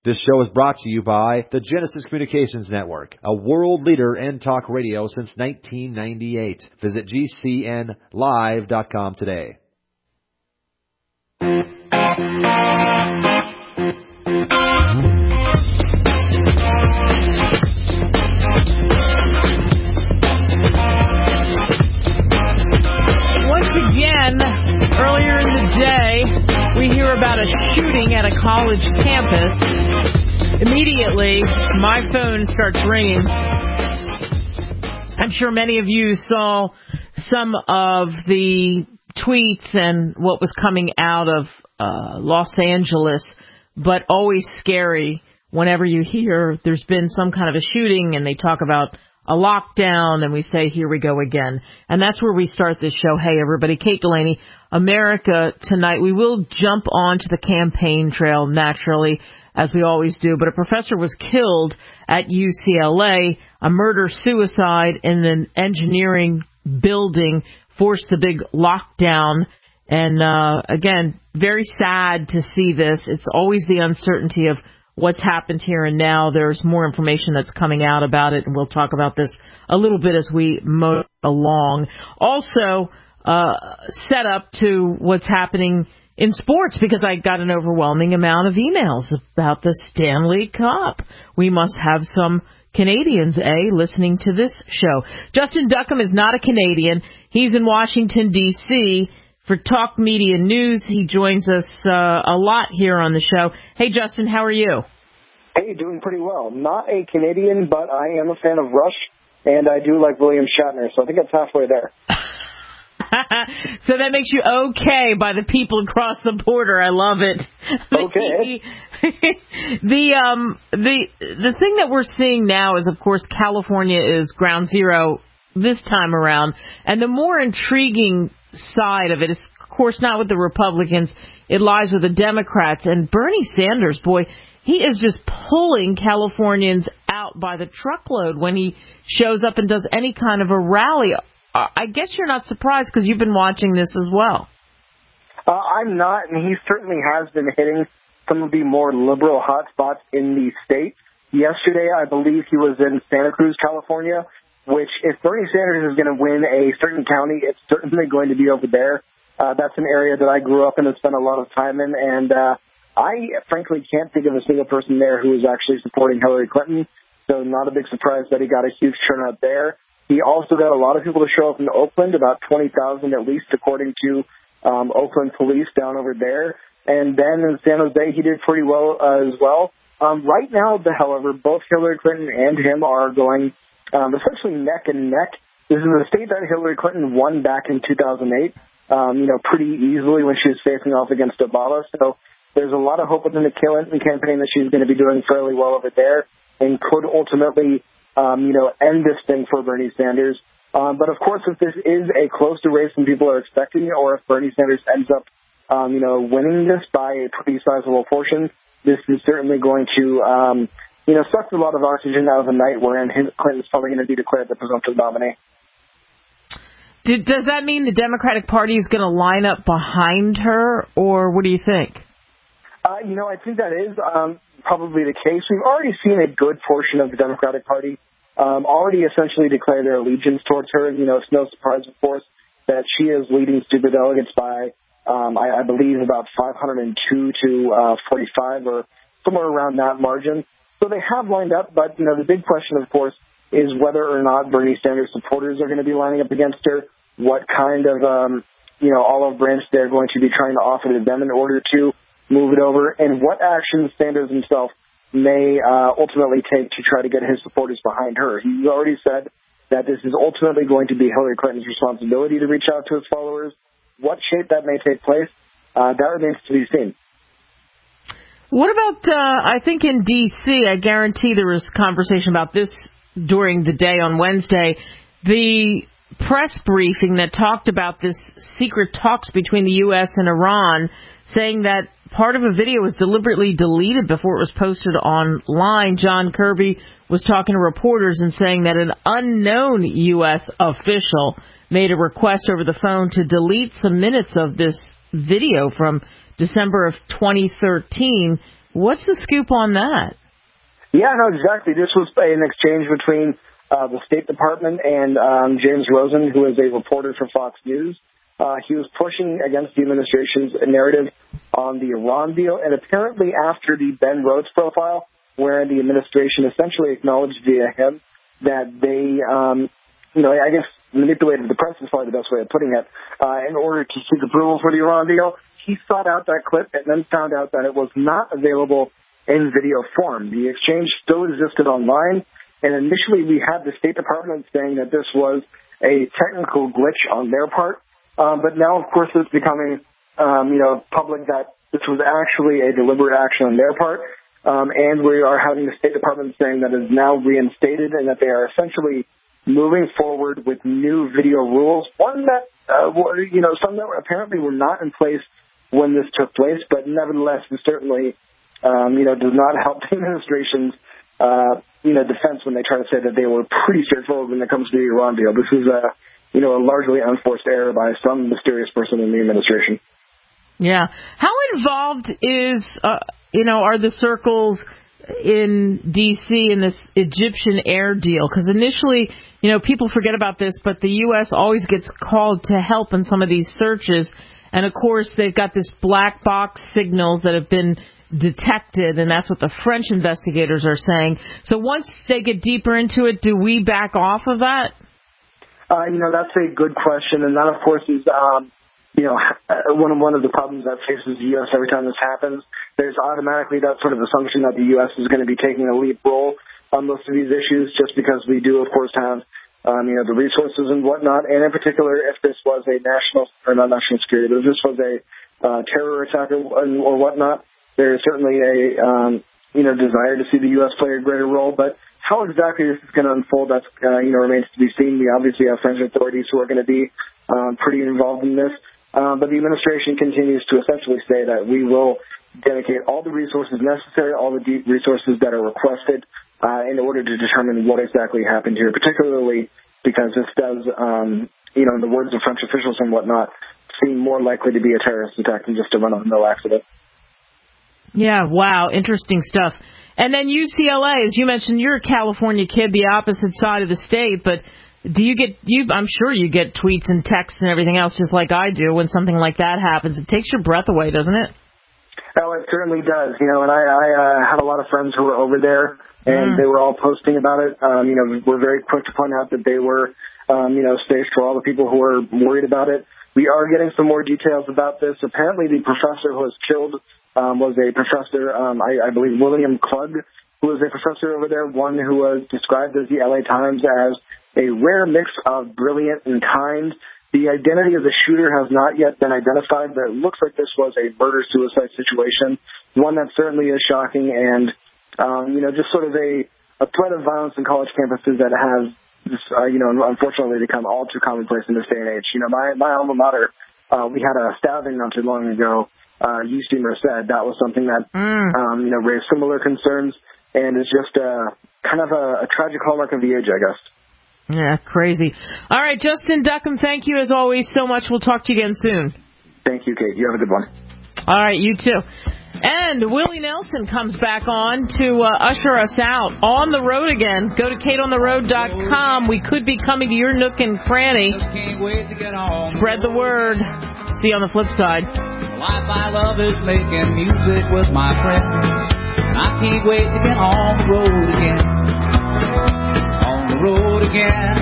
This show is brought to you by the Genesis Communications Network, a world leader in talk radio since 1998. Visit GCNlive.com today. Once again, earlier in the day, we hear about a shooting at a college campus. Immediately, my phone starts ringing. I'm sure many of you saw some of the tweets and what was coming out of Los Angeles, but always scary whenever you hear there's been some kind of a shooting and they talk about a lockdown, and we say, here we go again. And that's where we start this show. Hey, everybody, Kate Delaney, America Tonight. We will jump onto the campaign trail, naturally, as we always do. But a professor was killed at UCLA. A murder-suicide in an engineering building forced the big lockdown. And, again, very sad to see this. It's always the uncertainty of what's happened here and now. There's more information that's coming out about it, and we'll talk about this a little bit as we move along. Also, set up to what's happening in sports, because I got an overwhelming amount of emails about the Stanley Cup. We must have some Canadians, listening to this show. Justin Duckham is not a Canadian. He's in Washington, D.C., for Talk Media News. He joins us a lot here on the show. Hey, Justin, how are you? Hey, doing pretty well. Not a Canadian, but I am a fan of Rush, and I do like William Shatner, so I think it's halfway there. So that makes you okay by the people across the border. I love it. Okay. The thing that we're seeing now is, of course, California is ground zero this time around, and the more intriguing side of it is, of course, not with the Republicans. It lies with the Democrats. And Bernie Sanders, boy, he is just pulling Californians out by the truckload when he shows up and does any kind of a rally. I guess you're not surprised because you've been watching this as well. I'm not, and he certainly has been hitting some of the more liberal hotspots in the state. Yesterday, I believe he was in Santa Cruz, California, which if Bernie Sanders is going to win a certain county, it's certainly going to be over there. That's an area that I grew up in and spent a lot of time in, and I frankly can't think of a single person there who is actually supporting Hillary Clinton, so not a big surprise that he got a huge turnout there. He also got a lot of people to show up in Oakland, about 20,000 at least, according to Oakland police down over there. And then in San Jose, he did pretty well as well. Right now, however, both Hillary Clinton and him are going essentially neck and neck. This is a state that Hillary Clinton won back in 2008, pretty easily when she was facing off against Obama. So there's a lot of hope within the Clinton campaign that she's going to be doing fairly well over there and could ultimately, end this thing for Bernie Sanders. But of course, if this is a closer race than people are expecting, or if Bernie Sanders ends up, winning this by a pretty sizable portion, this is certainly going to, sucks a lot of oxygen out of the night wherein Clinton's probably going to be declared the presumptive nominee. Does that mean the Democratic Party is going to line up behind her, or what do you think? I think that is probably the case. We've already seen a good portion of the Democratic Party already essentially declare their allegiance towards her. It's no surprise, of course, that she is leading superdelegates by, I believe, about 502 to 45 or somewhere around that margin. So they have lined up, but, the big question, of course, is whether or not Bernie Sanders supporters are going to be lining up against her, what kind of, olive branch they're going to be trying to offer to them in order to move it over, and what actions Sanders himself may ultimately take to try to get his supporters behind her. He's already said that this is ultimately going to be Hillary Clinton's responsibility to reach out to his followers. What shape that may take place, that remains to be seen. What about, I think in D.C., I guarantee there was conversation about this during the day on Wednesday, the press briefing that talked about this secret talks between the U.S. and Iran, saying that part of a video was deliberately deleted before it was posted online. John Kirby was talking to reporters and saying that an unknown U.S. official made a request over the phone to delete some minutes of this video from December of 2013, What's the scoop on that? Yeah, no, exactly. This was an exchange between the State Department and James Rosen, who is a reporter for Fox News. He was pushing against the administration's narrative on the Iran deal, and apparently after the Ben Rhodes profile, where the administration essentially acknowledged via him that they, I guess manipulated the press is probably the best way of putting it, in order to seek approval for the Iran deal, he sought out that clip and then found out that it was not available in video form. The exchange still existed online, and initially we had the State Department saying that this was a technical glitch on their part, but now, of course, it's becoming, public that this was actually a deliberate action on their part, and we are having the State Department saying that it is now reinstated and that they are essentially moving forward with new video rules, some that apparently were not in place when this took place, but nevertheless, it certainly does not help the administration's, defense when they try to say that they were pretty straightforward when it comes to the Iran deal. This is a largely unforced error by some mysterious person in the administration. Yeah. How involved are the circles in D.C. in this Egyptian air deal? Because initially, people forget about this, but the U.S. always gets called to help in some of these searches. And, of course, they've got this black box signals that have been detected, and that's what the French investigators are saying. So once they get deeper into it, do we back off of that? That's a good question, and that, of course, is one of the problems that faces the U.S. every time this happens. There's automatically that sort of assumption that the U.S. is going to be taking a lead role on most of these issues, just because we do, of course, have the resources and whatnot. And in particular, if this was a not national security, but if this was a terror attack or whatnot, there is certainly a desire to see the U.S. play a greater role. But how exactly this is going to unfold, that remains to be seen. We obviously have French authorities who are going to be pretty involved in this. But the administration continues to essentially say that we will dedicate all the resources necessary, all the deep resources that are requested in order to determine what exactly happened here, particularly because this does, in the words of French officials and whatnot, seem more likely to be a terrorist attack than just a run-of-the-mill accident. Yeah, wow, interesting stuff. And then UCLA, as you mentioned, you're a California kid, the opposite side of the state, but I'm sure you get tweets and texts and everything else just like I do when something like that happens. It takes your breath away, doesn't it? Oh, it certainly does. And I had a lot of friends who were over there, and they were all posting about it. We're very quick to point out that they were, safe for all the people who are worried about it. We are getting some more details about this. Apparently, the professor who was killed was a professor, I believe William Klug, who was a professor over there, one who was described as the LA Times as a rare mix of brilliant and kind. The identity of the shooter has not yet been identified, but it looks like this was a murder-suicide situation, one that certainly is shocking and, just sort of a threat of violence in college campuses that has, unfortunately become all too commonplace in this day and age. My alma mater, we had a stabbing not too long ago. UC Merced, that was something that, raised similar concerns, and is just kind of a tragic hallmark of the age, I guess. Yeah, crazy. All right, Justin Duckham, thank you as always so much. We'll talk to you again soon. Thank you, Kate. You have a good one. All right, you too. And Willie Nelson comes back on to usher us out on the road again. Go to KateOnTheRoad.com. We could be coming to your nook and cranny. Spread the word. See you on the flip side. The life I love is making music with my friends. I can't wait to get on the road again. On the road again.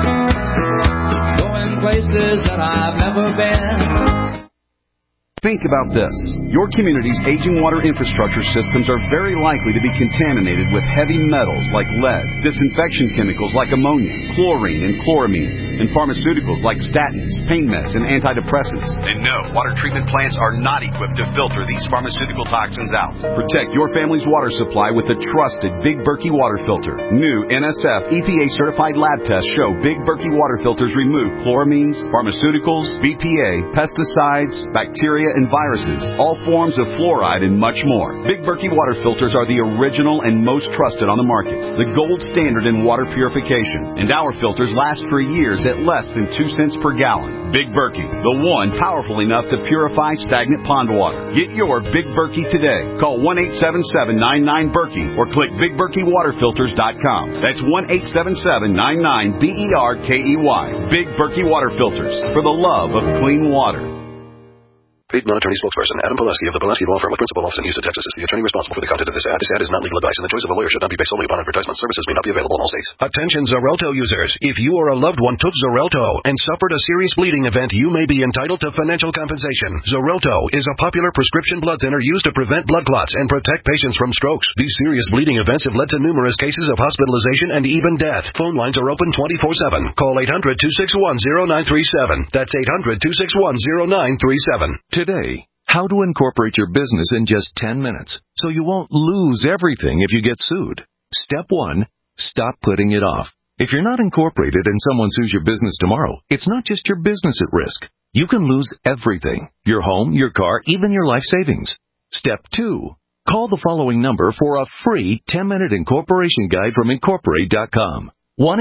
Going places that I've never been. Think about this. Your community's aging water infrastructure systems are very likely to be contaminated with heavy metals like lead, disinfection chemicals like ammonia, chlorine and chloramines, and pharmaceuticals like statins, pain meds, and antidepressants. And no, water treatment plants are not equipped to filter these pharmaceutical toxins out. Protect your family's water supply with the trusted Big Berkey water filter. New NSF EPA-certified lab tests show Big Berkey water filters remove chloramines, pharmaceuticals, BPA, pesticides, bacteria, and viruses, all forms of fluoride, and much more. Big Berkey water filters are the original and most trusted on the market, the gold standard in water purification, and our filters last for years at less than 2 cents per gallon. Big Berkey, the one powerful enough to purify stagnant pond water. Get your Big Berkey today. Call 1-877-99-BERKEY or click BigBerkeyWaterFilters.com. That's 1-877-99-BERKEY. Big Berkey Water Filters, for the love of clean water. Paid non-attorney spokesperson Adam Pulaski of the Pulaski Law Firm with principal office in Houston, Texas is the attorney responsible for the content of this ad. This ad is not legal advice, and the choice of a lawyer should not be based solely upon advertisement. Services may not be available in all states. Attention Xarelto users. If you or a loved one took Xarelto and suffered a serious bleeding event, you may be entitled to financial compensation. Xarelto is a popular prescription blood thinner used to prevent blood clots and protect patients from strokes. These serious bleeding events have led to numerous cases of hospitalization and even death. Phone lines are open 24/7. Call 800-261-0937. That's 800-261-0937. Today, how to incorporate your business in just 10 minutes so you won't lose everything if you get sued. Step 1, stop putting it off. If you're not incorporated and someone sues your business tomorrow, it's not just your business at risk. You can lose everything: your home, your car, even your life savings. Step 2, call the following number for a free 10-minute incorporation guide from Incorporate.com.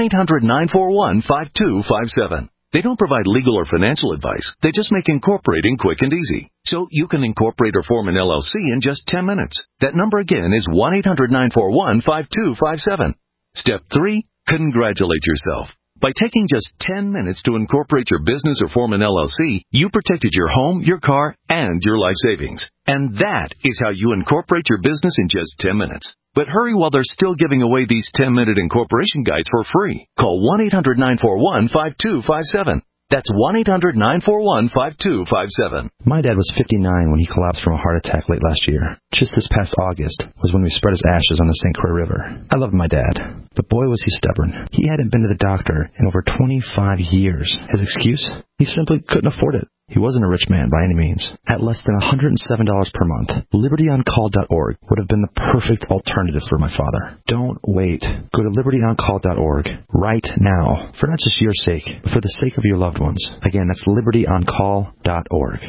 1-800-941-5257. They don't provide legal or financial advice. They just make incorporating quick and easy. So you can incorporate or form an LLC in just 10 minutes. That number again is 1-800-941-5257. Step 3, congratulate yourself. By taking just 10 minutes to incorporate your business or form an LLC, you protected your home, your car, and your life savings. And that is how you incorporate your business in just 10 minutes. But hurry while they're still giving away these 10-minute incorporation guides for free. Call 1-800-941-5257. That's 1-800-941-5257. My dad was 59 when he collapsed from a heart attack late last year. Just this past August was when we spread his ashes on the St. Croix River. I loved my dad, but boy was he stubborn. He hadn't been to the doctor in over 25 years. His excuse? He simply couldn't afford it. He wasn't a rich man by any means. At less than $107 per month, LibertyOnCall.org would have been the perfect alternative for my father. Don't wait. Go to LibertyOnCall.org right now, for not just your sake, but for the sake of your loved ones. Again, that's LibertyOnCall.org.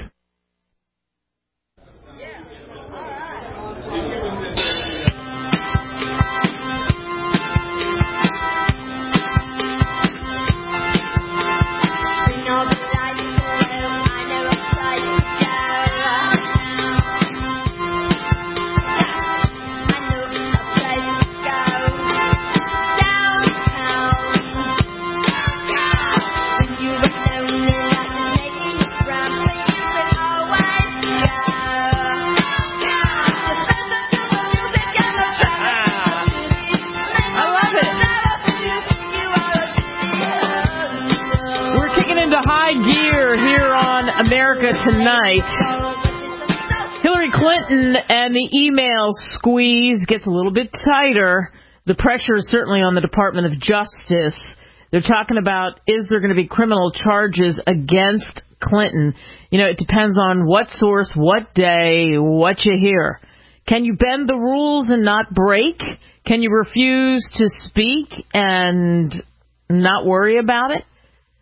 America Tonight. Hillary Clinton and the email squeeze gets a little bit tighter. The pressure is certainly on the Department of Justice. They're talking about, is there going to be criminal charges against Clinton? You know, it depends on what source, what day, what you hear. Can you bend the rules and not break? Can you refuse to speak and not worry about it?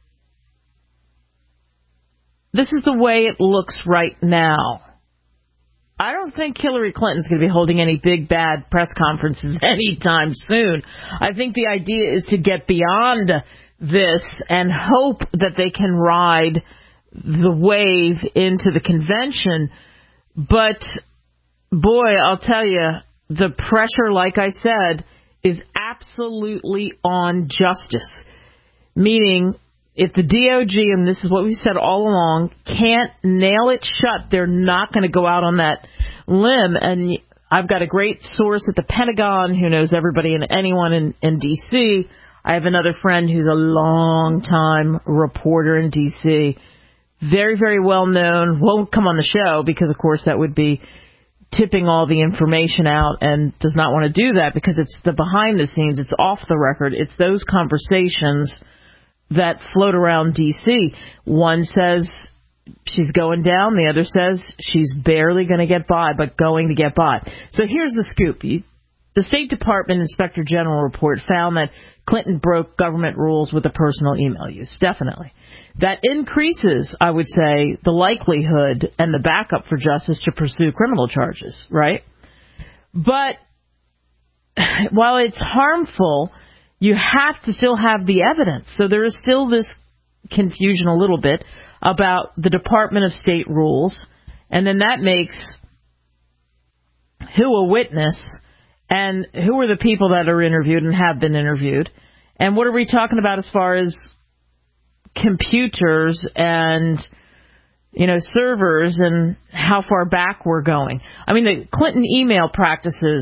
This is the way it looks right now. I don't think Hillary Clinton's going to be holding any big, bad press conferences anytime soon. I think the idea is to get beyond this and hope that they can ride the wave into the convention. But, boy, I'll tell you, the pressure, like I said, is absolutely on justice. Meaning, if the DOJ, and this is what we said all along, can't nail it shut, they're not going to go out on that limb. And I've got a great source at the Pentagon who knows everybody and anyone in D.C. I have another friend who's a long-time reporter in D.C., very, very well known, won't come on the show because, of course, that would be tipping all the information out and does not want to do that because it's the behind the scenes, it's off the record, it's those conversations that float around D.C. One says she's going down. The other says she's barely going to get by, but going to get by. So here's the scoop. The State Department Inspector General report found that Clinton broke government rules with the personal email use. Definitely. that increases, I would say, the likelihood and the backup for justice to pursue criminal charges, right? But while it's harmful, you have to still have the evidence. So there is still this confusion a little bit about the Department of State rules, and then that makes who a witness and who are the people that are interviewed and have been interviewed, and what are we talking about as far as computers and, you know, servers and how far back we're going. I mean, the Clinton email practices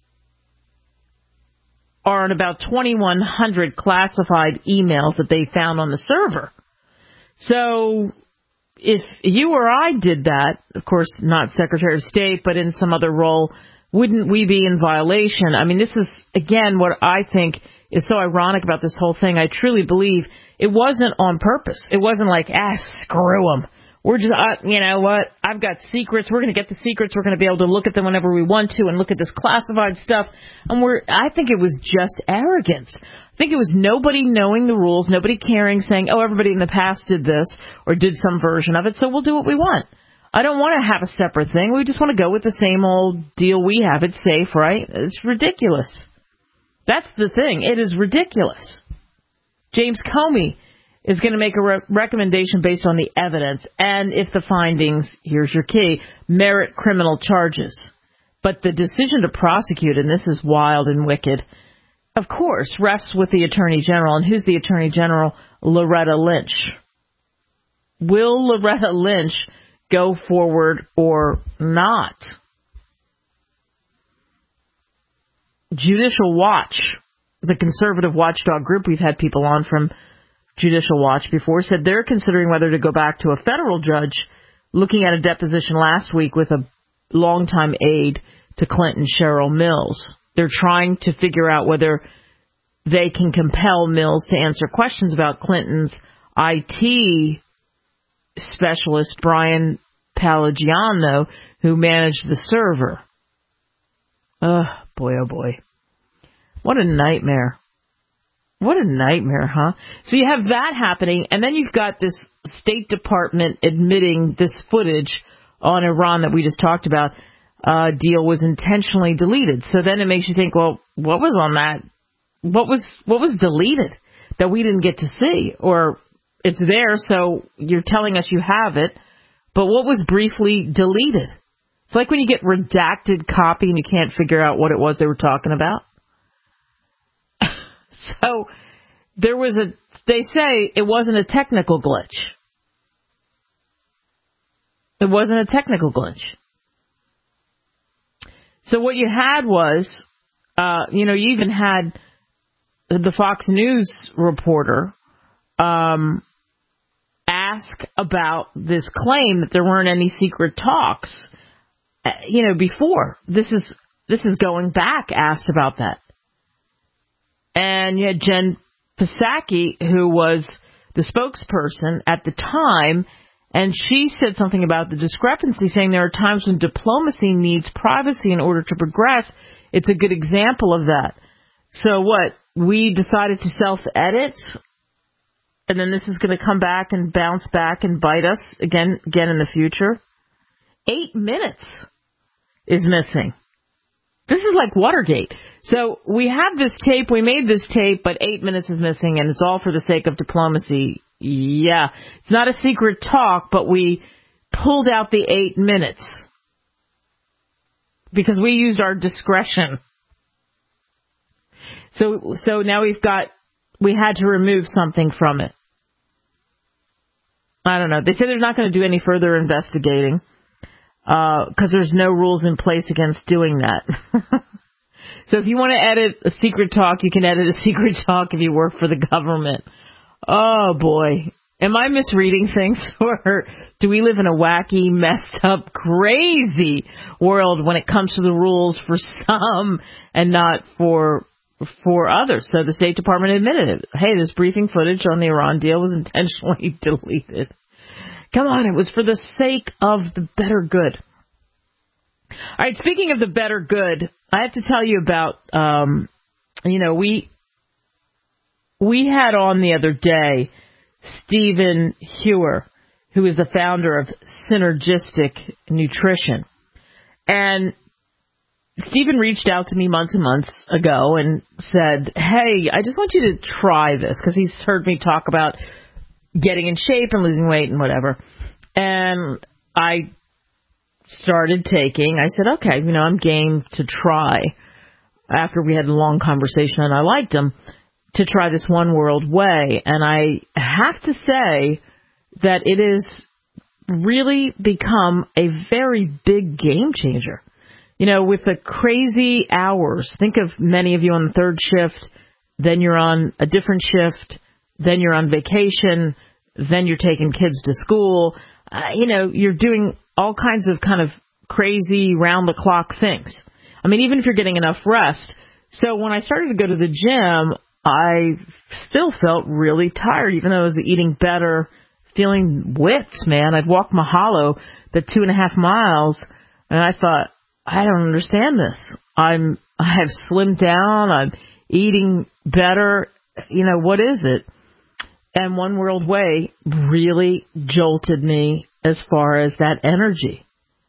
are on about 2,100 classified emails that they found on the server. So if you or I did that, of course, not Secretary of State, but in some other role, wouldn't we be in violation? I mean, this is, again, what I think is so ironic about this whole thing. I truly believe it wasn't on purpose. It wasn't like, screw them. We're just, you know what, I've got secrets. We're going to get the secrets. We're going to be able to look at them whenever we want to and look at this classified stuff. And I think it was just arrogance. I think it was nobody knowing the rules, nobody caring, saying, oh, everybody in the past did this or did some version of it, so we'll do what we want. I don't want to have a separate thing. We just want to go with the same old deal we have. It's safe, right? It's ridiculous. That's the thing. It is ridiculous. James Comey is going to make a recommendation based on the evidence, and if the findings, here's your key, merit criminal charges. But the decision to prosecute, and this is wild and wicked, of course, rests with the Attorney General. And who's the Attorney General? Loretta Lynch. Will Loretta Lynch go forward or not? Judicial Watch, the conservative watchdog group, we've had people on from Judicial Watch before, said they're considering whether to go back to a federal judge, looking at a deposition last week with a longtime aide to Clinton, Cheryl Mills. They're trying to figure out whether they can compel Mills to answer questions about Clinton's IT specialist, Brian Palagiano, who managed the server. Oh, boy. What a nightmare. What a nightmare, huh? So you have that happening, and then you've got this State Department admitting this footage on Iran that we just talked about deal was intentionally deleted. So then it makes you think, well, what was on that? What was deleted that we didn't get to see? Or it's there, so you're telling us you have it, but what was briefly deleted? It's like when you get redacted copy and you can't figure out what it was they were talking about. So they say it wasn't a technical glitch. It wasn't a technical glitch. So what you had was, you even had the Fox News reporter ask about this claim that there weren't any secret talks, before. This is going back, asked about that. And you had Jen Psaki, who was the spokesperson at the time, and she said something about the discrepancy, saying there are times when diplomacy needs privacy in order to progress. It's a good example of that. So what? We decided to self-edit, and then this is going to come back and bounce back and bite us again in the future? 8 minutes is missing. This is like Watergate. So we have this tape, we made this tape, but 8 minutes is missing, and it's all for the sake of diplomacy. Yeah, it's not a secret talk, but we pulled out the 8 minutes because we used our discretion. So now we had to remove something from it. I don't know. They say they're not going to do any further investigating because there's no rules in place against doing that. So if you want to edit a secret talk, you can edit a secret talk if you work for the government. Oh, boy. Am I misreading things, or do we live in a wacky, messed up, crazy world when it comes to the rules for some and not for others? So the State Department admitted it. Hey, this briefing footage on the Iran deal was intentionally deleted. Come on, it was for the sake of the better good. All right, speaking of the better good, I have to tell you about, we had on the other day Stephen Hewer, who is the founder of Synergistic Nutrition. And Stephen reached out to me months and months ago and said, hey, I just want you to try this, because he's heard me talk about getting in shape and losing weight and whatever. And I started taking, I said, okay, I'm game to try, after we had a long conversation and I liked him, to try this One World Way. And I have to say that it has really become a very big game changer. With the crazy hours, think of many of you on the third shift, then you're on a different shift, then you're on vacation, then you're taking kids to school. You're doing all kinds of kind of crazy round-the-clock things. Even if you're getting enough rest. So when I started to go to the gym, I still felt really tired, even though I was eating better, feeling whipped, man. I'd walk Mahalo the 2.5 miles, and I thought, I don't understand this. I have slimmed down. I'm eating better. What is it? And One World Way really jolted me as far as that energy.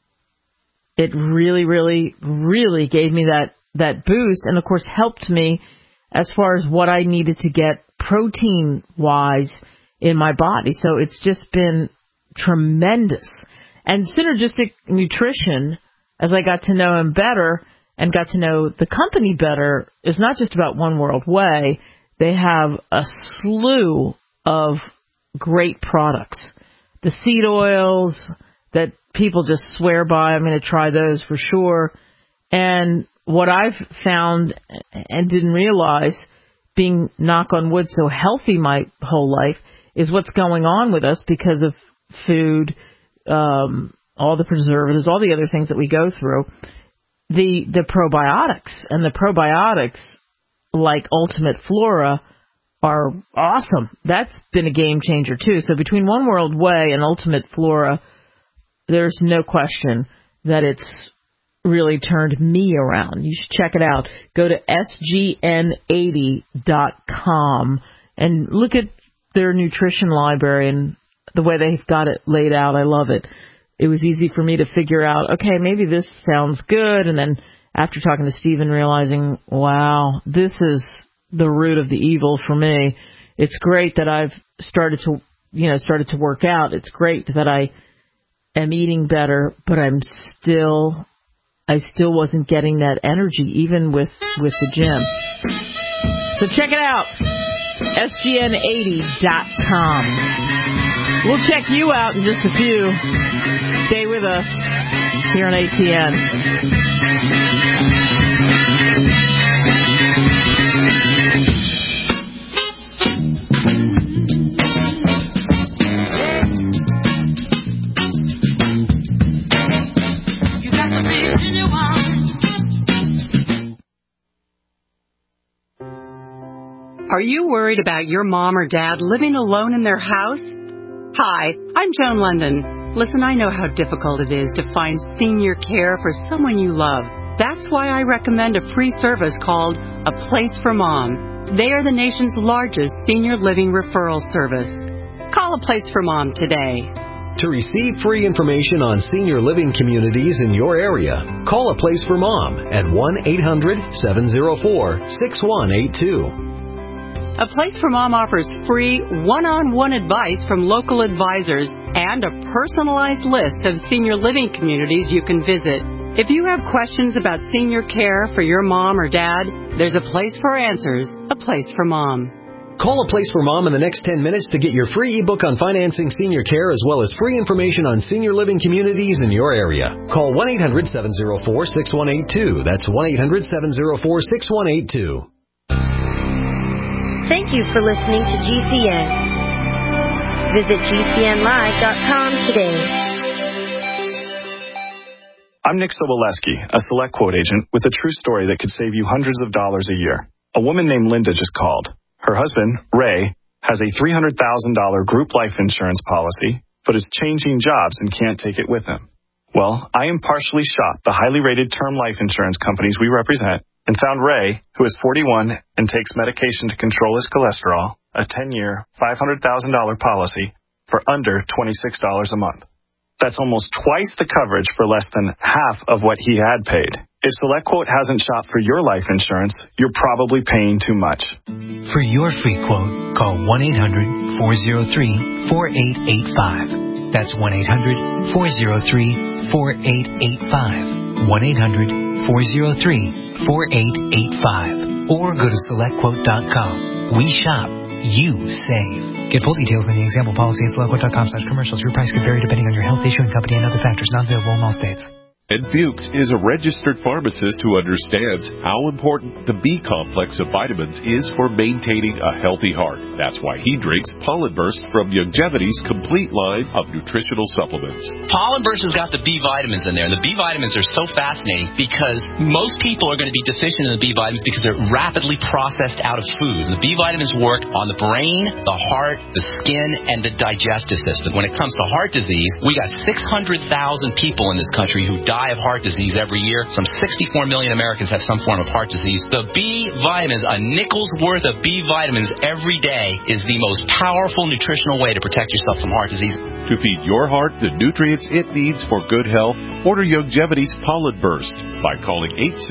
It really, really, really gave me that boost, and of course helped me as far as what I needed to get protein-wise in my body. So it's just been tremendous. And Synergistic Nutrition, as I got to know him better and got to know the company better, is not just about One World Way. They have a slew of great products. The seed oils that people just swear by, I'm going to try those for sure. And what I've found and didn't realize, being, knock on wood, so healthy my whole life, is what's going on with us because of food, all the preservatives, all the other things that we go through, the probiotics. And the probiotics, like Ultimate Flora, are awesome. That's been a game changer, too. So between One World Way and Ultimate Flora, there's no question that it's really turned me around. You should check it out. Go to sgn80.com and look at their nutrition library and the way they've got it laid out. I love it. It was easy for me to figure out, okay, maybe this sounds good. And then after talking to Stephen, realizing, wow, this is the root of the evil for me. It's great that I've started to work out. It's great that I am eating better, but I still wasn't getting that energy, even with the gym. So check it out, sgn80.com. We'll check you out in just a few. Stay with us here on ATN. Are you worried about your mom or dad living alone in their house? Hi, I'm Joan London. Listen, I know how difficult it is to find senior care for someone you love. That's why I recommend a free service called A Place for Mom. They are the nation's largest senior living referral service. Call A Place for Mom today. To receive free information on senior living communities in your area, call A Place for Mom at 1-800-704-6182. A Place for Mom offers free one-on-one advice from local advisors and a personalized list of senior living communities you can visit. If you have questions about senior care for your mom or dad, there's a place for answers, A Place for Mom. Call A Place for Mom in the next 10 minutes to get your free ebook on financing senior care as well as free information on senior living communities in your area. Call 1-800-704-6182. That's 1-800-704-6182. Thank you for listening to GCN. Visit GCNlive.com today. I'm Nick Soboleski, a Select Quote agent with a true story that could save you hundreds of dollars a year. A woman named Linda just called. Her husband, Ray, has a $300,000 group life insurance policy, but is changing jobs and can't take it with him. Well, I impartially shop the highly rated term life insurance companies we represent and found Ray, who is 41 and takes medication to control his cholesterol, a 10-year, $500,000 policy for under $26 a month. That's almost twice the coverage for less than half of what he had paid. If SelectQuote hasn't shopped for your life insurance, you're probably paying too much. For your free quote, call 1-800-403-4885. That's 1-800-403-4885. 1-800-403-4885. Or go to SelectQuote.com. We shop. You save. Get full details in the example policy at SelectQuote.com/commercials. Your price could vary depending on your health, issuing company, and other factors not available in all states. Ed Fuchs is a registered pharmacist who understands how important the B complex of vitamins is for maintaining a healthy heart. That's why he drinks Pollen Burst from Youngevity's complete line of nutritional supplements. Pollen Burst has got the B vitamins in there, and the B vitamins are so fascinating because most people are going to be deficient in the B vitamins because they're rapidly processed out of food. The B vitamins work on the brain, the heart, the skin, and the digestive system. When it comes to heart disease, we got 600,000 people in this country who die of heart disease every year. Some 64 million Americans have some form of heart disease. The B vitamins, a nickel's worth of B vitamins every day, is the most powerful nutritional way to protect yourself from heart disease. To feed your heart the nutrients it needs for good health, order Youngevity's Pollen Burst by calling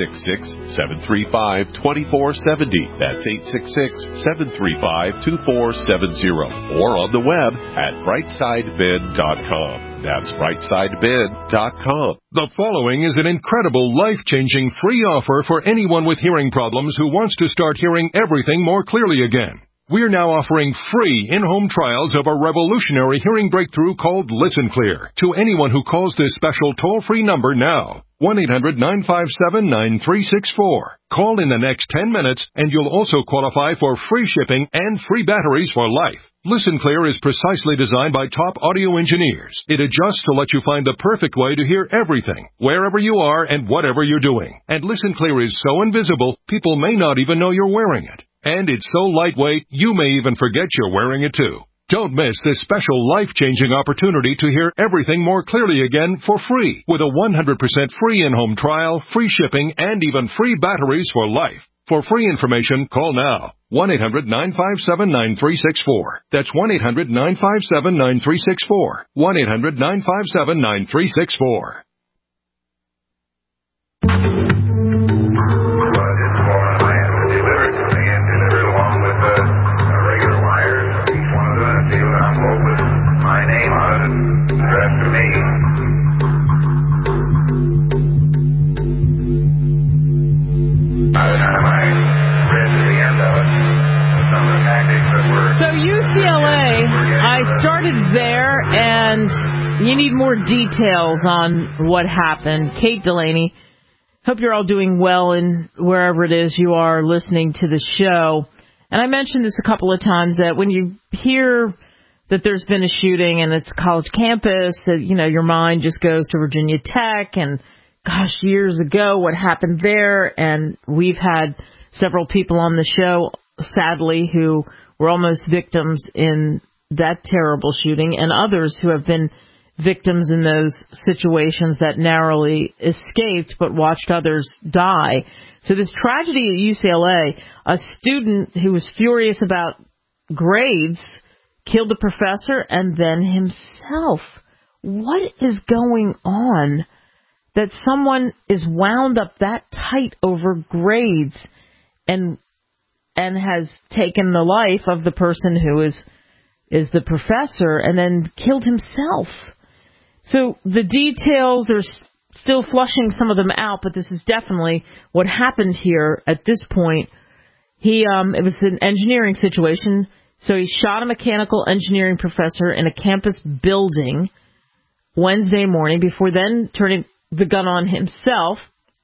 866-735-2470. That's 866-735-2470. Or on the web at brightsideben.com. That's brightsideben.com. The following is an incredible, life-changing free offer for anyone with hearing problems who wants to start hearing everything more clearly again. We're now offering free in-home trials of a revolutionary hearing breakthrough called Listen Clear to anyone who calls this special toll-free number now. 1-800-957-9364. Call in the next 10 minutes and you'll also qualify for free shipping and free batteries for life. Listen Clear is precisely designed by top audio engineers. It adjusts to let you find the perfect way to hear everything, wherever you are and whatever you're doing. And Listen Clear is so invisible, people may not even know you're wearing it. And it's so lightweight, you may even forget you're wearing it too. Don't miss this special life-changing opportunity to hear everything more clearly again for free with a 100% free in-home trial, free shipping, and even free batteries for life. For free information, call now. 1-800-957-9364. That's 1-800-957-9364. 1-800-957-9364. My name on it, addressed to me. By the time I read to the end of it, some of the tactics that were... So UCLA, I started there, and you need more details on what happened. Kate Delaney, hope you're all doing well in wherever it is you are listening to the show. And I mentioned this a couple of times, that when you hear that there's been a shooting and it's a college campus, you know, your mind just goes to Virginia Tech and, gosh, years ago, what happened there. And we've had several people on the show, sadly, who were almost victims in that terrible shooting, and others who have been victims in those situations that narrowly escaped but watched others die. So this tragedy at UCLA, a student who was furious about grades killed the professor and then himself. What is going on that someone is wound up that tight over grades and has taken the life of the person who is the professor and then killed himself? So the details are still flushing some of them out, but this is definitely what happened here at this point. It was an engineering situation. So he shot a mechanical engineering professor in a campus building Wednesday morning before then turning the gun on himself.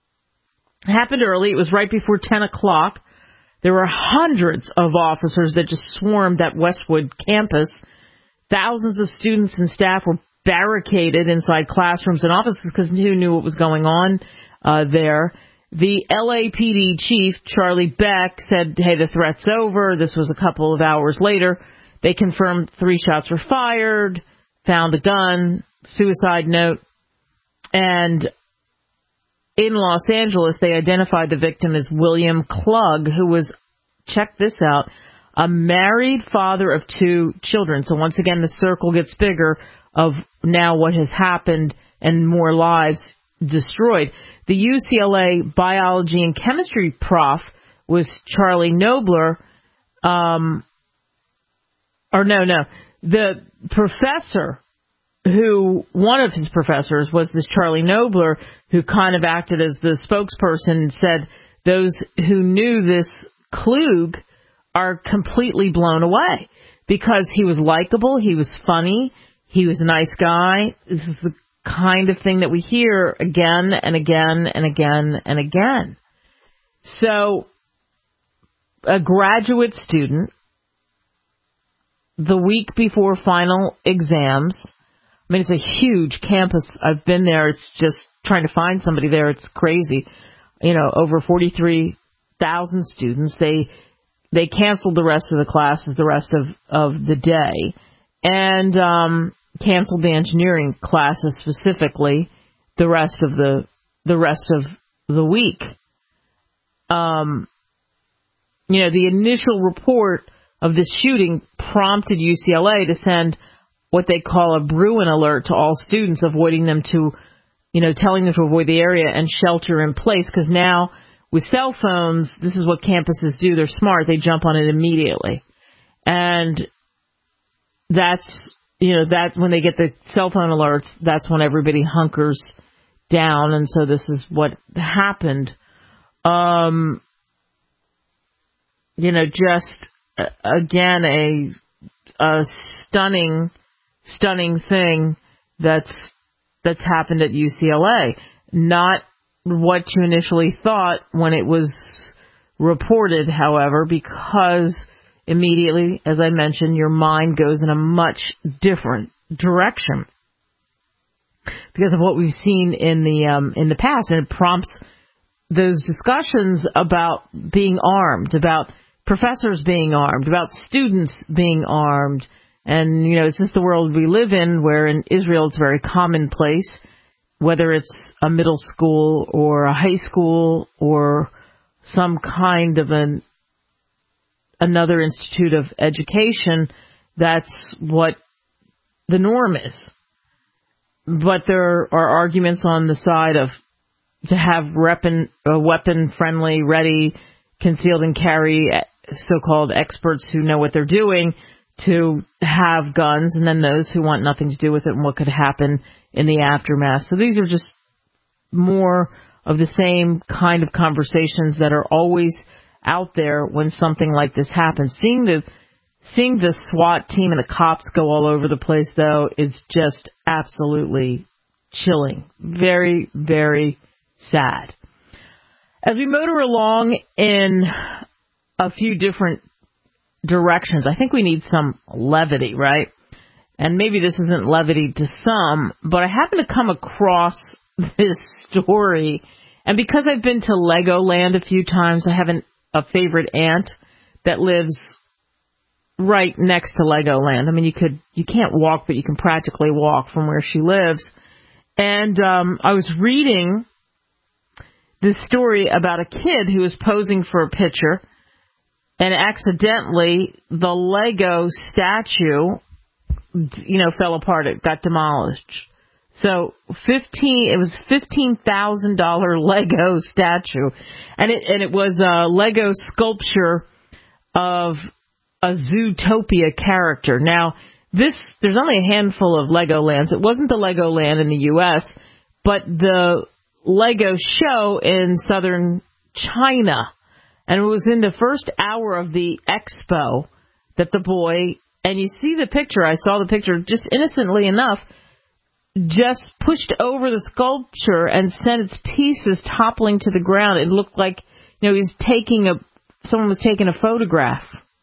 It happened early. It was right before 10 o'clock. There were hundreds of officers that just swarmed that Westwood campus. Thousands of students and staff were barricaded inside classrooms and offices because who knew what was going on there. The LAPD chief, Charlie Beck, said, hey, the threat's over. This was a couple of hours later. They confirmed 3 shots were fired, found a gun, suicide note. And in Los Angeles, they identified the victim as William Klug, who was, check this out, a married father of 2 children. So once again, the circle gets bigger of now what has happened and more lives destroyed. The UCLA biology and chemistry prof was Charlie Nobler. The professor one of his professors was this Charlie Nobler, who kind of acted as the spokesperson and said those who knew this Klug are completely blown away because he was likable, he was funny, he was a nice guy. This is the kind of thing that we hear again and again and again and again. So, a graduate student, the week before final exams, I mean, it's a huge campus. I've been there. It's just trying to find somebody there. It's crazy. Over 43,000 students. They canceled the rest of the classes the rest of the day, and canceled the engineering classes specifically the rest of the week. The initial report of this shooting prompted UCLA to send what they call a Bruin alert to all students, telling them to avoid the area and shelter in place, because now with cell phones, this is what campuses do. They're smart. They jump on it immediately. And that's when they get the cell phone alerts, that's when everybody hunkers down. And so this is what happened. Just again, a stunning thing that's happened at UCLA. Not what you initially thought when it was reported, however, because immediately, as I mentioned, your mind goes in a much different direction because of what we've seen in the past, and it prompts those discussions about being armed, about professors being armed, about students being armed. And, is this the world we live in, where in Israel it's very commonplace, whether it's a middle school or a high school or some kind of another institute of education, that's what the norm is. But there are arguments on the side of to have weapon-friendly, ready, concealed and carry, so-called experts who know what they're doing, to have guns, and then those who want nothing to do with it and what could happen in the aftermath. So these are just more of the same kind of conversations that are always out there when something like this happens. Seeing the SWAT team and the cops go all over the place, though, is just absolutely chilling. Very, very sad. As we motor along in a few different directions, I think we need some levity, right? And maybe this isn't levity to some, but I happen to come across this story, and because I've been to Legoland a few times, I have a favorite aunt that lives right next to Legoland. I mean, you can't walk, but you can practically walk from where she lives. And I was reading this story about a kid who was posing for a picture, and accidentally the Lego statue, fell apart. It got demolished. So it was $15,000 Lego statue, and it was a Lego sculpture of a Zootopia character. Now, there's only a handful of Legolands. It wasn't the Legoland in the U.S., but the Lego show in southern China. And it was in the first hour of the expo that the boy, and you see the picture, I saw the picture just innocently enough, just pushed over the sculpture and sent its pieces toppling to the ground. It looked like, someone was taking a photograph.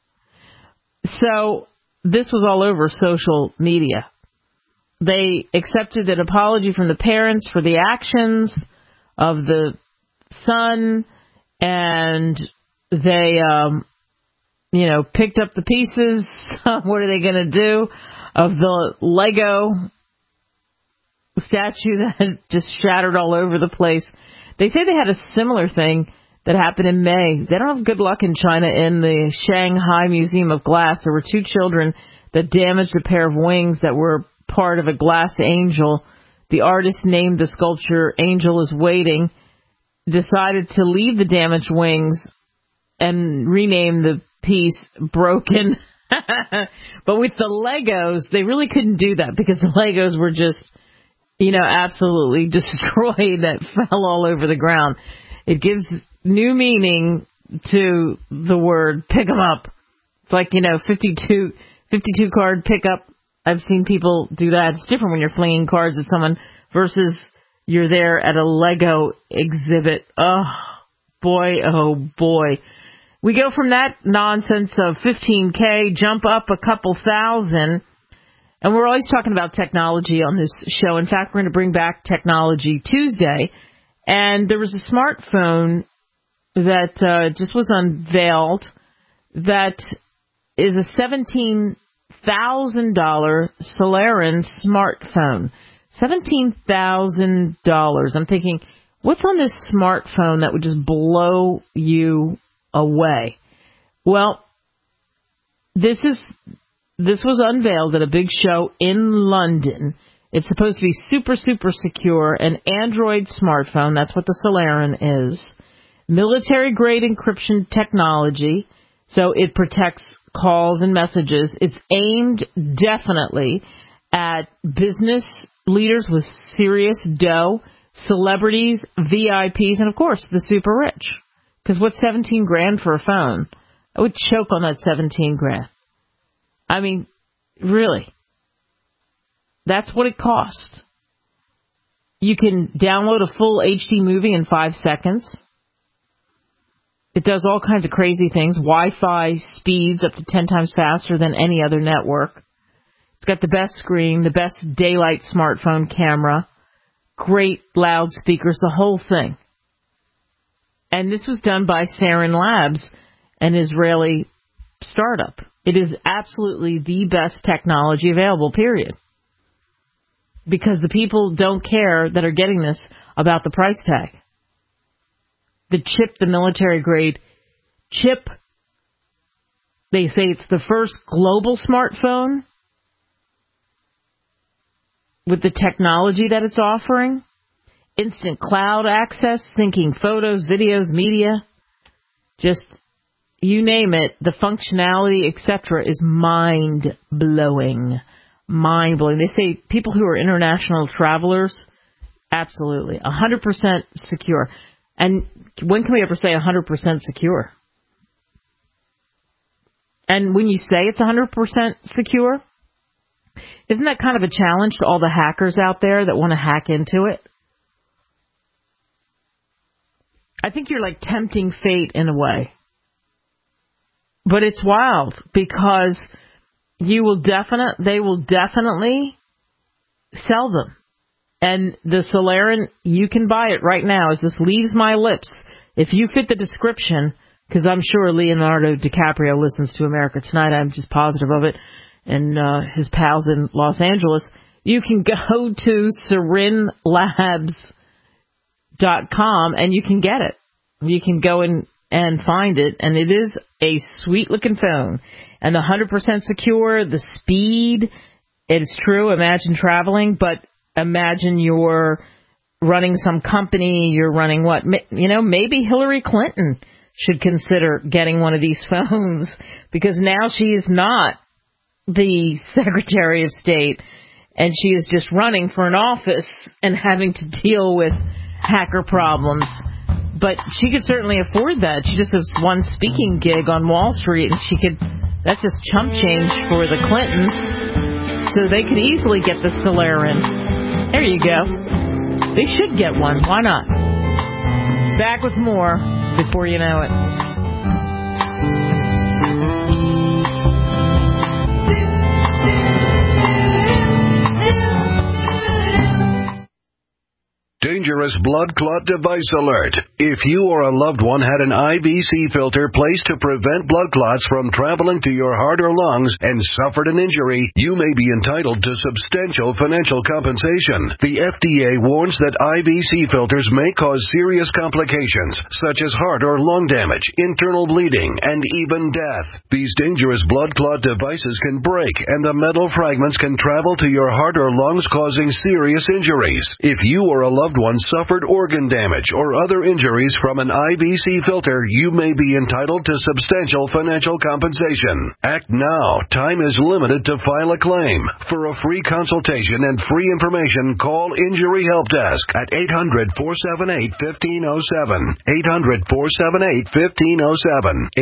So this was all over social media. They accepted an apology from the parents for the actions of the son, and they, picked up the pieces. What are they going to do of the Lego statue that just shattered all over the place? They say they had a similar thing that happened in May. They don't have good luck in China. In the Shanghai Museum of Glass, there were 2 children that damaged a pair of wings that were part of a glass angel. The artist named the sculpture Angel is Waiting, decided to leave the damaged wings and rename the piece Broken. But with the Legos, they really couldn't do that because the Legos were just, absolutely destroyed, that fell all over the ground. It gives new meaning to the word pick 'em up. It's like, 52 card pickup. I've seen people do that. It's different when you're flinging cards at someone versus you're there at a Lego exhibit. Oh, boy. We go from that nonsense of 15K, jump up a couple thousand, and we're always talking about technology on this show. In fact, we're going to bring back Technology Tuesday, and there was a smartphone that just was unveiled that is a $17,000 Celeron smartphone. $17,000. I'm thinking, what's on this smartphone that would just blow you away? Well, this was unveiled at a big show in London. It's supposed to be super, super secure, an Android smartphone. That's what the Celeron is. Military-grade encryption technology, so it protects calls and messages. It's aimed definitely at business leaders with serious dough, celebrities, VIPs, and, of course, the super rich. Because what's $17,000 for a phone? I would choke on that $17,000. I mean, really. That's what it costs. You can download a full HD movie in 5 seconds. It does all kinds of crazy things. Wi-Fi speeds up to 10 times faster than any other network. It's got the best screen, the best daylight smartphone camera, great loudspeakers, the whole thing. And this was done by Sarin Labs, an Israeli startup. It is absolutely the best technology available, period. Because the people don't care that are getting this about the price tag. The chip, the military-grade chip, they say it's the first global smartphone with the technology that it's offering. Instant cloud access, syncing photos, videos, media. Just, you name it, the functionality, etc. is mind-blowing. Mind-blowing. They say people who are international travelers, absolutely, 100% secure. And when can we ever say 100% secure? And when you say it's 100% secure, isn't that kind of a challenge to all the hackers out there that want to hack into it? I think you're like tempting fate in a way. But it's wild because they will definitely sell them. And the Celeron, you can buy it right now as this leaves my lips. If you fit the description, because I'm sure Leonardo DiCaprio listens to America Tonight, I'm just positive of it, and his pals in Los Angeles, you can go to SarinLabs.com and you can get it. You can go in and find it, and it is a sweet-looking phone. And the 100% secure, the speed, it's true, imagine traveling, but imagine you're running some company, you're running what? Maybe Hillary Clinton should consider getting one of these phones because now she is not the Secretary of State and she is just running for an office and having to deal with hacker problems. But she could certainly afford that. She just has one speaking gig on Wall Street and that's just chump change for the Clintons. So they could easily get the Celeron. There you go. They should get one. Why not? Back with more before you know it. Dangerous dangerous blood clot device alert. If you or a loved one had an IVC filter placed to prevent blood clots from traveling to your heart or lungs and suffered an injury, you may be entitled to substantial financial compensation. The FDA warns that IVC filters may cause serious complications, such as heart or lung damage, internal bleeding, and even death. These dangerous blood clot devices can break, and the metal fragments can travel to your heart or lungs, causing serious injuries. If you or a loved one suffered organ damage or other injuries from an IVC filter, you may be entitled to substantial financial compensation. Act now. Time is limited to file a claim. For a free consultation and free information, call Injury Help Desk at 800-478-1507. 800-478-1507.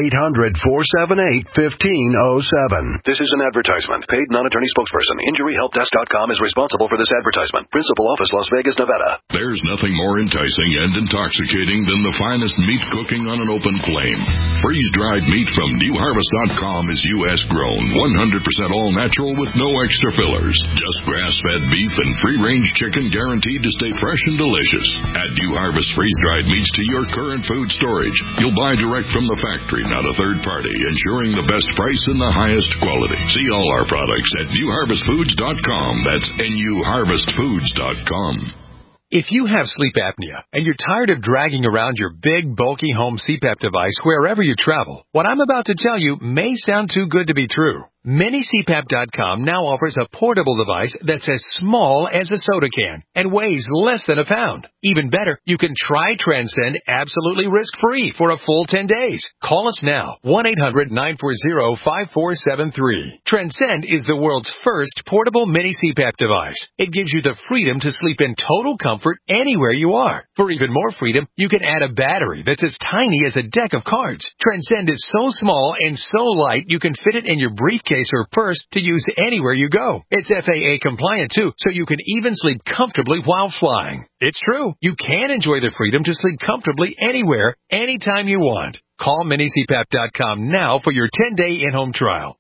800-478-1507. This is an advertisement. Paid non-attorney spokesperson. InjuryHelpDesk.com is responsible for this advertisement. Principal office, Las Vegas, Nevada. There's nothing more enticing and intoxicating than the finest meat cooking on an open flame. Freeze-dried meat from NewHarvest.com is U.S. grown, 100% all-natural with no extra fillers. Just grass-fed beef and free-range chicken guaranteed to stay fresh and delicious. Add New Harvest freeze-dried meats to your current food storage. You'll buy direct from the factory, not a third party, ensuring the best price and the highest quality. See all our products at NewHarvestFoods.com. That's NewHarvestFoods.com. If you have sleep apnea and you're tired of dragging around your big, bulky home CPAP device wherever you travel, what I'm about to tell you may sound too good to be true. MiniCPAP.com now offers a portable device that's as small as a soda can and weighs less than a pound. Even better, you can try Transcend absolutely risk-free for a full 10 days. Call us now, 1-800-940-5473. Transcend is the world's first portable mini CPAP device. It gives you the freedom to sleep in total comfort anywhere you are. For even more freedom, you can add a battery that's as tiny as a deck of cards. Transcend is so small and so light you can fit it in your briefcase or purse to use anywhere you go. It's FAA compliant too, so you can even sleep comfortably while flying. It's true. You can enjoy the freedom to sleep comfortably anywhere, anytime you want. Call MiniCPAP.com now for your 10-day in-home trial.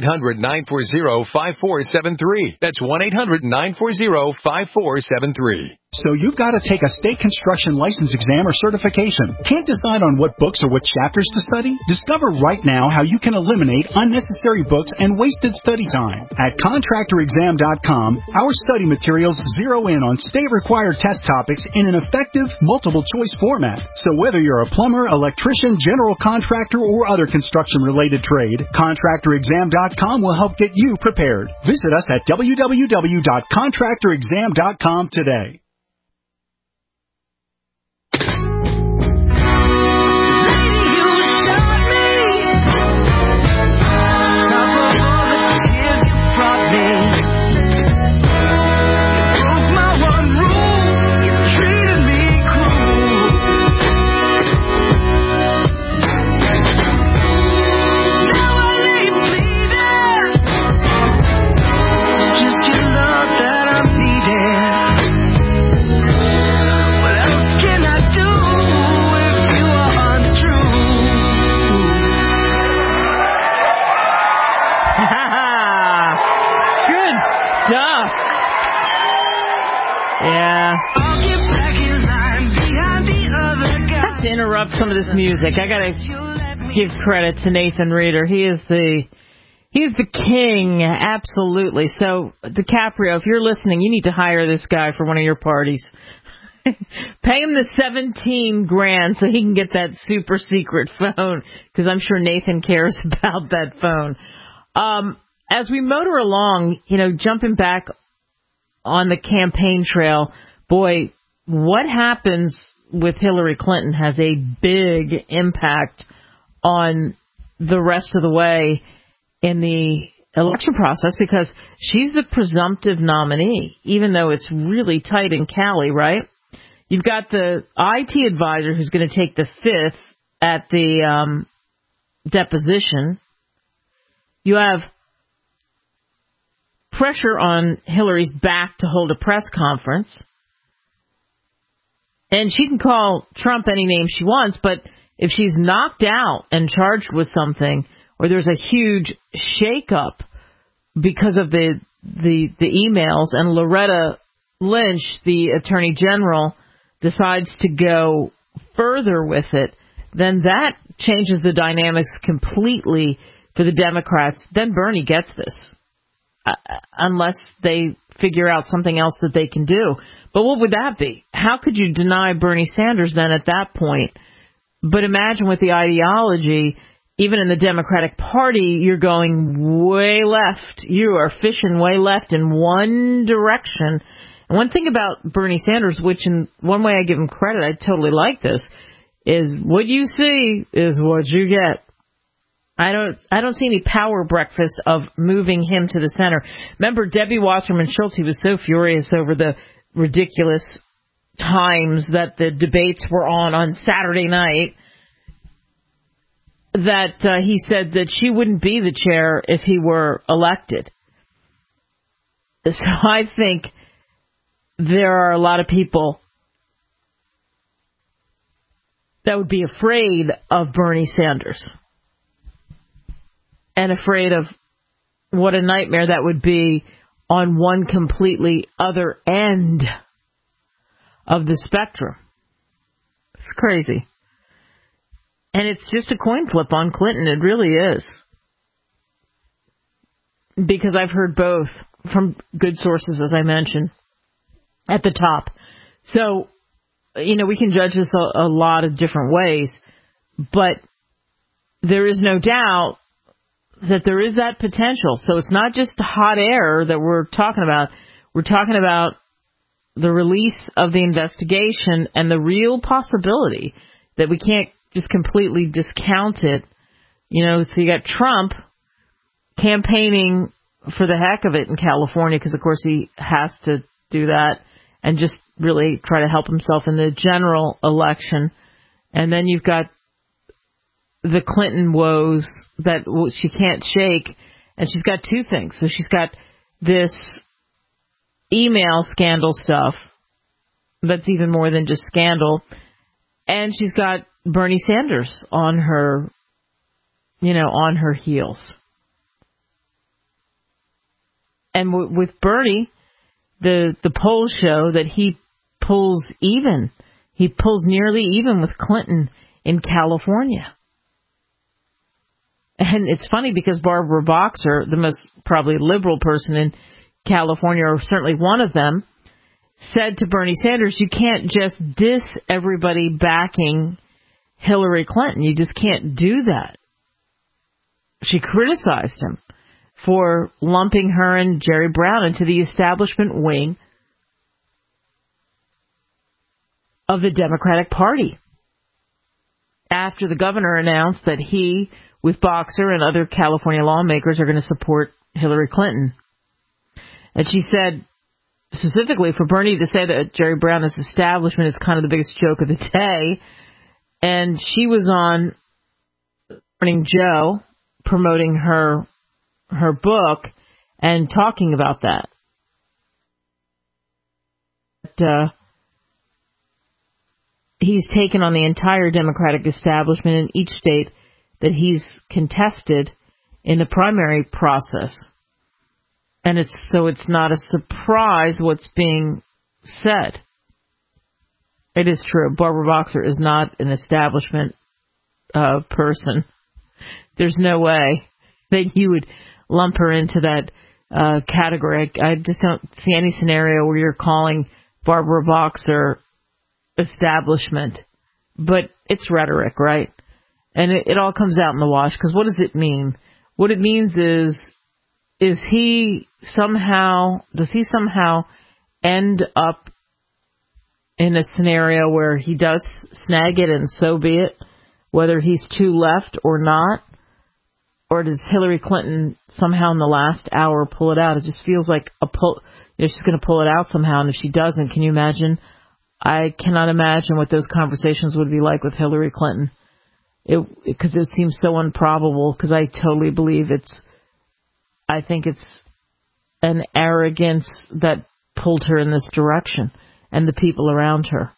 1-800-940-5473. That's 1-800-940-5473. So you've got to take a state construction license exam or certification. Can't decide on what books or what chapters to study? Discover right now how you can eliminate unnecessary books and wasted study time. At ContractorExam.com, our study materials zero in on state-required test topics in an effective, multiple-choice format. So whether you're a plumber, electrician, general contractor, or other construction-related trade, ContractorExam.com will help get you prepared. Visit us at www.ContractorExam.com today. Interrupt some of this music. I gotta give credit to Nathan Reeder. He is the king, absolutely. So DiCaprio, if you're listening, you need to hire this guy for one of your parties. Pay him the $17,000 so he can get that super secret phone, because I'm sure Nathan cares about that phone. As we motor along, jumping back on the campaign trail, boy, what happens with Hillary Clinton has a big impact on the rest of the way in the election process, because she's the presumptive nominee, even though it's really tight in Cali, right? You've got the IT advisor who's going to take the fifth at the deposition. You have pressure on Hillary's back to hold a press conference. And she can call Trump any name she wants, but if she's knocked out and charged with something, or there's a huge shakeup because of the emails, and Loretta Lynch, the Attorney General, decides to go further with it, then that changes the dynamics completely for the Democrats. Then Bernie gets this, unless they figure out something else that they can do. But what would that be? How could you deny Bernie Sanders then at that point? But imagine with the ideology, even in the Democratic Party, you're going way left. You are fishing way left in one direction. And one thing about Bernie Sanders, which in one way I give him credit, I totally like this, is what you see is what you get. I don't see any power breakfast of moving him to the center. Remember, Debbie Wasserman Schultz, he was so furious over the ridiculous times that the debates were on Saturday night that he said that she wouldn't be the chair if he were elected. So I think there are a lot of people that would be afraid of Bernie Sanders and afraid of what a nightmare that would be on one completely other end of the spectrum. It's crazy. And it's just a coin flip on Clinton. It really is. Because I've heard both from good sources, as I mentioned, at the top. So, we can judge this a lot of different ways. But there is no doubt that there is that potential. So it's not just hot air that we're talking about. We're talking about the release of the investigation and the real possibility that we can't just completely discount it. So you got Trump campaigning for the heck of it in California because, of course, he has to do that and just really try to help himself in the general election. And then you've got the Clinton woes that she can't shake, and she's got two things. So she's got this email scandal stuff that's even more than just scandal, and she's got Bernie Sanders on her, on her heels. And with Bernie, the polls show that he pulls even. He pulls nearly even with Clinton in California. And it's funny because Barbara Boxer, the most probably liberal person in California, or certainly one of them, said to Bernie Sanders, you can't just diss everybody backing Hillary Clinton. You just can't do that. She criticized him for lumping her and Jerry Brown into the establishment wing of the Democratic Party after the governor announced that he, with Boxer and other California lawmakers, are going to support Hillary Clinton. And she said, specifically for Bernie to say that Jerry Brown is establishment is kind of the biggest joke of the day. And she was on Morning Joe promoting her book and talking about that. He's taken on the entire Democratic establishment in each state that he's contested in the primary process. And it's not a surprise what's being said. It is true. Barbara Boxer is not an establishment person. There's no way that you would lump her into that category. I just don't see any scenario where you're calling Barbara Boxer establishment. But it's rhetoric, right? And it all comes out in the wash, because what does it mean? What it means is does he somehow end up in a scenario where he does snag it and so be it, whether he's too left or not? Or does Hillary Clinton somehow in the last hour pull it out? It just feels like she's going to pull it out somehow, and if she doesn't, can you imagine? I cannot imagine what those conversations would be like with Hillary Clinton. Because it seems so improbable, because I totally believe I think it's an arrogance that pulled her in this direction, and the people around her.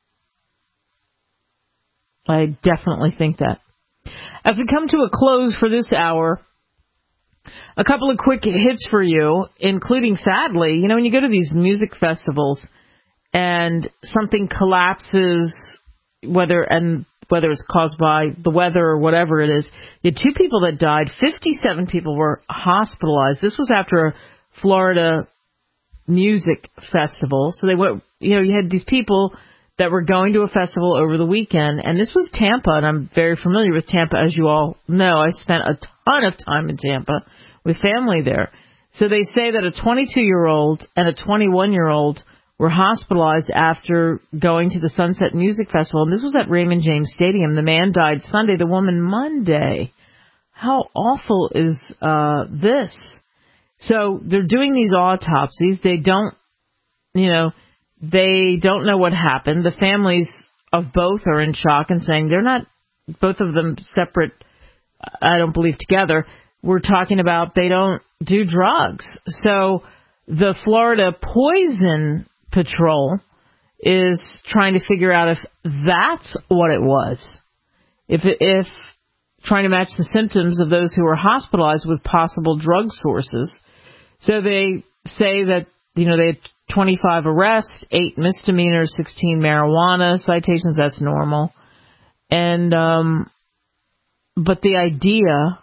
I definitely think that. As we come to a close for this hour, a couple of quick hits for you, including, sadly, when you go to these music festivals and something collapses, whether it's caused by the weather or whatever it is. You had 2 people that died. 57 people were hospitalized. This was after a Florida music festival. So they went, you had these people that were going to a festival over the weekend, and this was Tampa, and I'm very familiar with Tampa, as you all know. I spent a ton of time in Tampa with family there. So they say that a 22-year-old and a 21-year-old were hospitalized after going to the Sunset Music Festival, and this was at Raymond James Stadium. The man died Sunday, the woman Monday. How awful is this? So they're doing these autopsies. They don't know what happened. The families of both are in shock and saying they're not, both of them separate, I don't believe together. We're talking about they don't do drugs. So the Florida Poison Patrol is trying to figure out if that's what it was. If trying to match the symptoms of those who were hospitalized with possible drug sources. So they say that, they had 25 arrests, 8 misdemeanors, 16 marijuana citations. That's normal. And, but the idea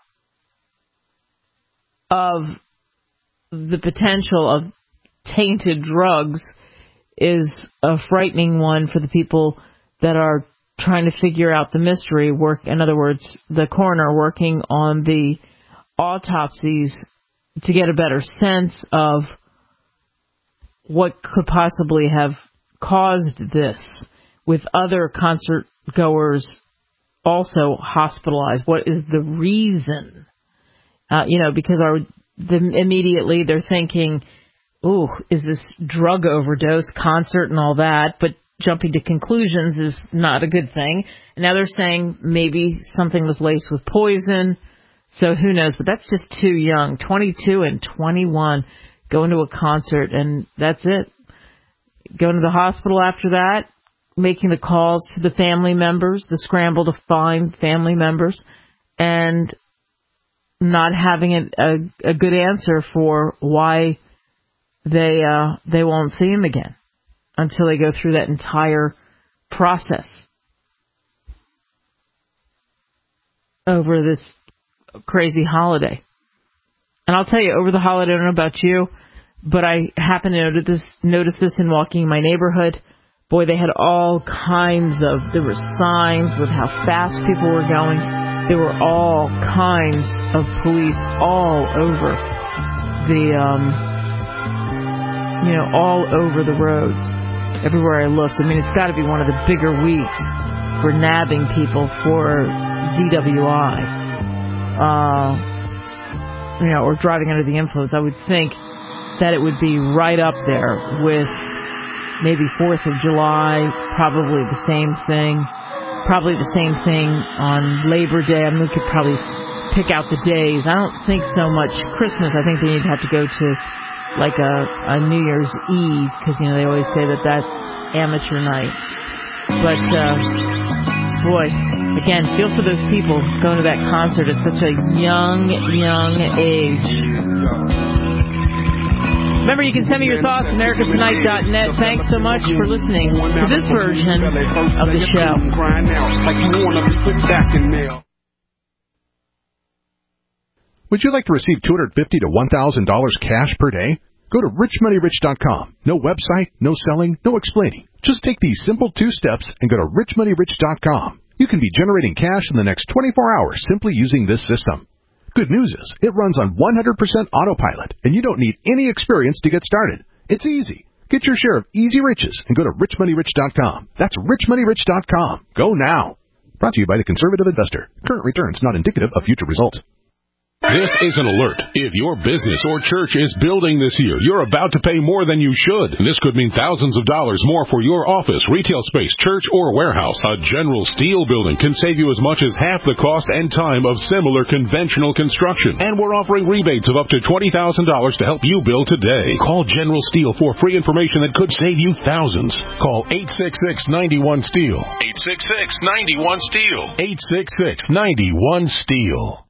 of the potential of tainted drugs is a frightening one for the people that are trying to figure out the mystery. In other words, the coroner working on the autopsies to get a better sense of what could possibly have caused this, with other concert goers also hospitalized. What is the reason? Because immediately they're thinking, ooh, is this drug overdose, concert and all that? But jumping to conclusions is not a good thing. And now they're saying maybe something was laced with poison. So who knows? But that's just too young. 22 and 21 going to a concert, and that's it. Going to the hospital after that, making the calls to the family members, the scramble to find family members, and not having a good answer for why they won't see him again until they go through that entire process over this crazy holiday. And I'll tell you, over the holiday, I don't know about you, but I happened to notice this in walking my neighborhood. Boy, they had all kinds of, there were signs with how fast people were going. There were all kinds of police all over all over the roads, everywhere I looked. I mean, it's got to be one of the bigger weeks for nabbing people for DWI. Or driving under the influence. I would think that it would be right up there with maybe 4th of July, probably the same thing. Probably the same thing on Labor Day. I mean, we could probably pick out the days. I don't think so much Christmas. I think you'd have to go to like a New Year's Eve, because, they always say that that's amateur night. But, boy, again, feel for those people going to that concert at such a young age. Remember, you can send me your thoughts, americatonight.net. Thanks so much for listening to this version of the show. Would you like to receive $250 to $1,000 cash per day? Go to richmoneyrich.com. No website, no selling, no explaining. Just take these simple 2 steps and go to richmoneyrich.com. You can be generating cash in the next 24 hours simply using this system. Good news is, it runs on 100% autopilot, and you don't need any experience to get started. It's easy. Get your share of easy riches and go to richmoneyrich.com. That's richmoneyrich.com. Go now. Brought to you by the Conservative Investor. Current returns not indicative of future results. This is an alert. If your business or church is building this year, you're about to pay more than you should. And this could mean thousands of dollars more for your office, retail space, church, or warehouse. A General Steel building can save you as much as half the cost and time of similar conventional construction. And we're offering rebates of up to $20,000 to help you build today. Call General Steel for free information that could save you thousands. Call 866-91-STEEL. 866-91-STEEL. 866-91-STEEL.